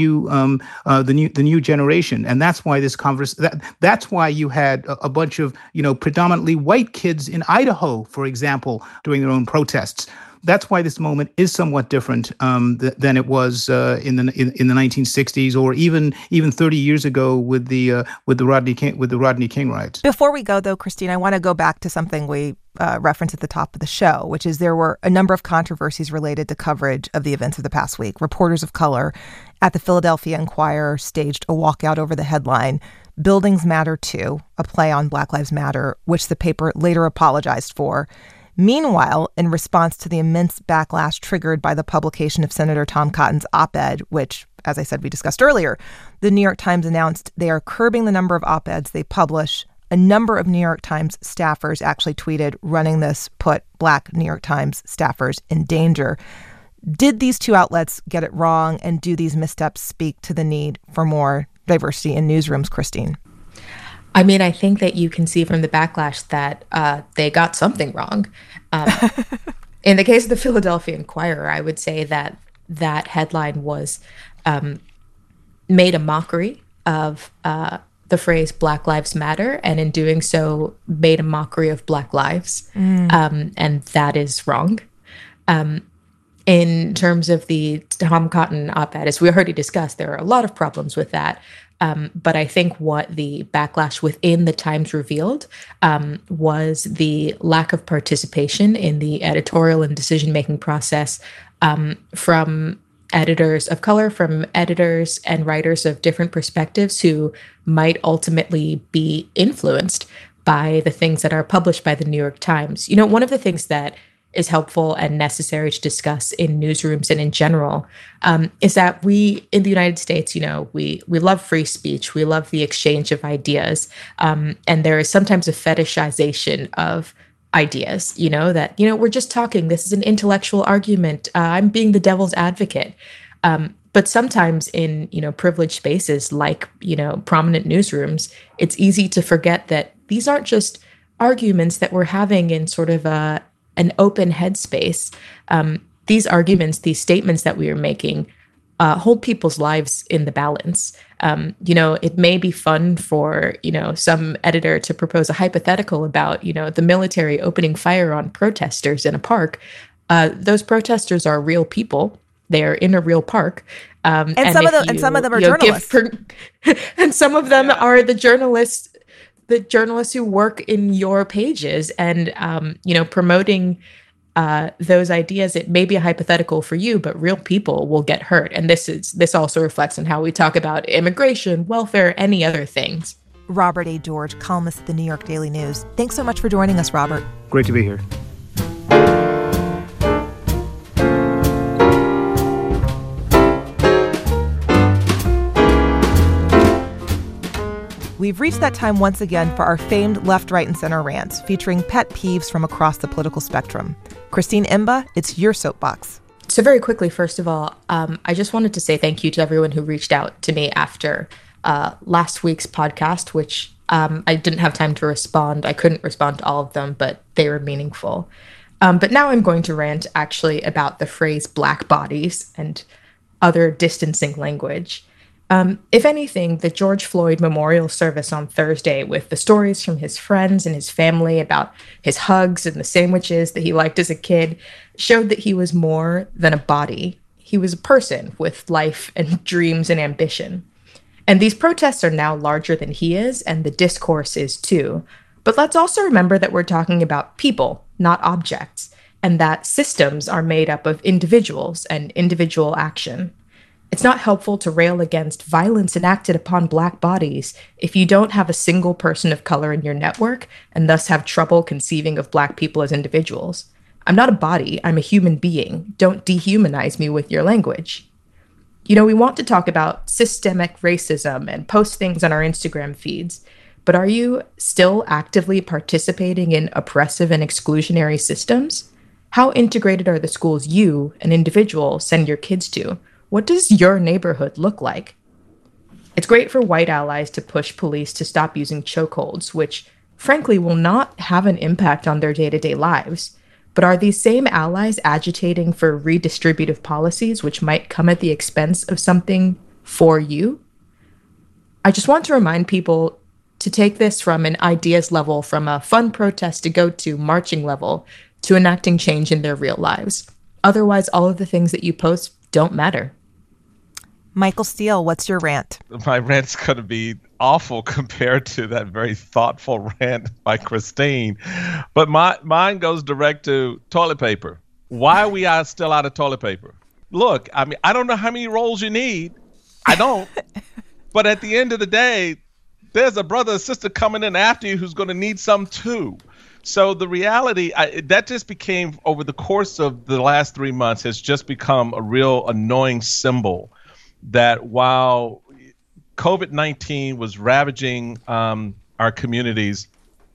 new generation. And that's why that's why you had a bunch of predominantly white kids in Idaho, for example, doing their own protests. That's why this moment is somewhat different than it was in the 1960s, or even 30 years ago with the Rodney King riots. Before we go, though, Christine, I want to go back to something we referenced at the top of the show, which is there were a number of controversies related to coverage of the events of the past week. Reporters of color at the Philadelphia Inquirer staged a walkout over the headline, "Buildings Matter Too," a play on Black Lives Matter, which the paper later apologized for. Meanwhile, in response to the immense backlash triggered by the publication of Senator Tom Cotton's op-ed, which, as I said, we discussed earlier, the New York Times announced they are curbing the number of op-eds they publish. A number of New York Times staffers actually tweeted, "Running this put Black New York Times staffers in danger." Did these two outlets get it wrong, and do these missteps speak to the need for more diversity in newsrooms, Christine? I mean, I think that you can see from the backlash that they got something wrong. In the case of the Philadelphia Inquirer, I would say that that headline was made a mockery of the phrase Black Lives Matter, and in doing so made a mockery of Black lives. And that is wrong. In terms of the Tom Cotton op-ed, as we already discussed, there are a lot of problems with that. But I think what the backlash within the Times revealed was the lack of participation in the editorial and decision-making process from editors of color, from editors and writers of different perspectives who might ultimately be influenced by the things that are published by the New York Times. One of the things that is helpful and necessary to discuss in newsrooms and in general is that we in the United States, we love free speech. We love the exchange of ideas. And there is sometimes a fetishization of ideas, we're just talking. This is an intellectual argument. I'm being the devil's advocate. But But sometimes in, privileged spaces like, prominent newsrooms, it's easy to forget that these aren't just arguments that we're having in sort of an open headspace. These arguments, these statements that we are making hold people's lives in the balance. It may be fun for, some editor to propose a hypothetical about, the military opening fire on protesters in a park. Those protesters are real people. They're in a real park. And some of them are journalists. And some of them are the journalists who work in your pages and, promoting those ideas. It may be a hypothetical for you, but real people will get hurt. And this also reflects on how we talk about immigration, welfare, any other things. Robert A. George, columnist at the New York Daily News. Thanks so much for joining us, Robert. Great to be here. We've reached that time once again for our famed Left, Right, and Center rants, featuring pet peeves from across the political spectrum. Christine Imba, it's your soapbox. So very quickly, first of all, I just wanted to say thank you to everyone who reached out to me after last week's podcast, which I didn't have time to respond. I couldn't respond to all of them, but they were meaningful. But now I'm going to rant actually about the phrase Black bodies and other distancing language. If anything, the George Floyd memorial service on Thursday, with the stories from his friends and his family about his hugs and the sandwiches that he liked as a kid, showed that he was more than a body. He was a person with life and dreams and ambition. And these protests are now larger than he is, and the discourse is too. But let's also remember that we're talking about people, not objects, and that systems are made up of individuals and individual action. It's not helpful to rail against violence enacted upon Black bodies if you don't have a single person of color in your network and thus have trouble conceiving of Black people as individuals. I'm not a body, I'm a human being. Don't dehumanize me with your language. We want to talk about systemic racism and post things on our Instagram feeds, but are you still actively participating in oppressive and exclusionary systems? How integrated are the schools you, an individual, send your kids to? What does your neighborhood look like? It's great for white allies to push police to stop using chokeholds, which, frankly, will not have an impact on their day-to-day lives. But are these same allies agitating for redistributive policies which might come at the expense of something for you? I just want to remind people to take this from an ideas level, from a fun protest to go to marching level, to enacting change in their real lives. Otherwise, all of the things that you post don't matter. Michael Steele, what's your rant? My rant's going to be awful compared to that very thoughtful rant by Christine. But mine goes direct to toilet paper. Why are we still out of toilet paper? Look, I mean, I don't know how many rolls you need. I don't. But at the end of the day, there's a brother or sister coming in after you who's going to need some too. So the reality, that just became, over the course of the last 3 months, has just become a real annoying symbol that while COVID-19 was ravaging our communities,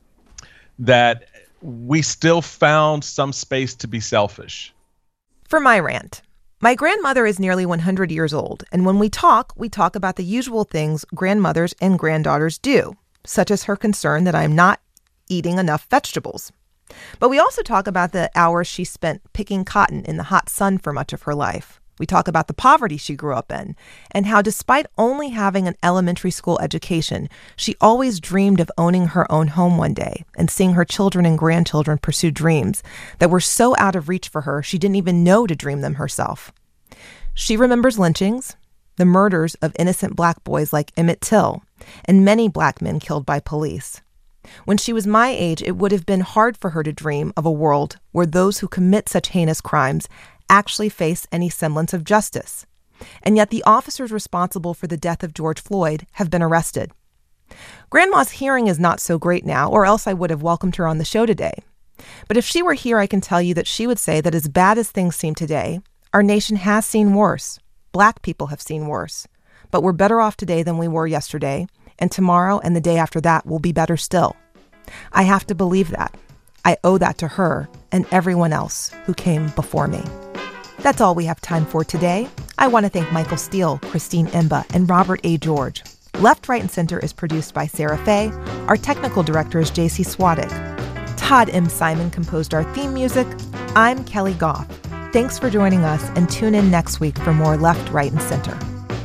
that we still found some space to be selfish. For my rant, my grandmother is nearly 100 years old, and when we talk about the usual things grandmothers and granddaughters do, such as her concern that I'm not eating enough vegetables. But we also talk about the hours she spent picking cotton in the hot sun for much of her life. We talk about the poverty she grew up in and how, despite only having an elementary school education, she always dreamed of owning her own home one day and seeing her children and grandchildren pursue dreams that were so out of reach for her she didn't even know to dream them herself. She remembers lynchings, the murders of innocent Black boys like Emmett Till, and many Black men killed by police. When she was my age, it would have been hard for her to dream of a world where those who commit such heinous crimes actually face any semblance of justice. And yet the officers responsible for the death of George Floyd have been arrested. Grandma's hearing is not so great now, or else I would have welcomed her on the show today. But if she were here, I can tell you that she would say that as bad as things seem today, our nation has seen worse. Black people have seen worse. But we're better off today than we were yesterday, and tomorrow and the day after that will be better still. I have to believe that. I owe that to her and everyone else who came before me. That's all we have time for today. I want to thank Michael Steele, Christine Imba, and Robert A. George. Left, Right, and Center is produced by Sarah Fay. Our technical director is J.C. Swadek. Todd M. Simon composed our theme music. I'm Kelly Goff. Thanks for joining us, and tune in next week for more Left, Right, and Center.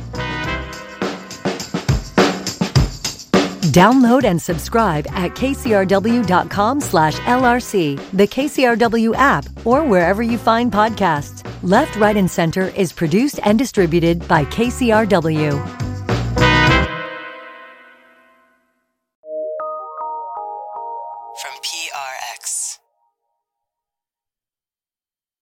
Download and subscribe at kcrw.com/LRC, the KCRW app, or wherever you find podcasts. Left, Right, and Center is produced and distributed by KCRW.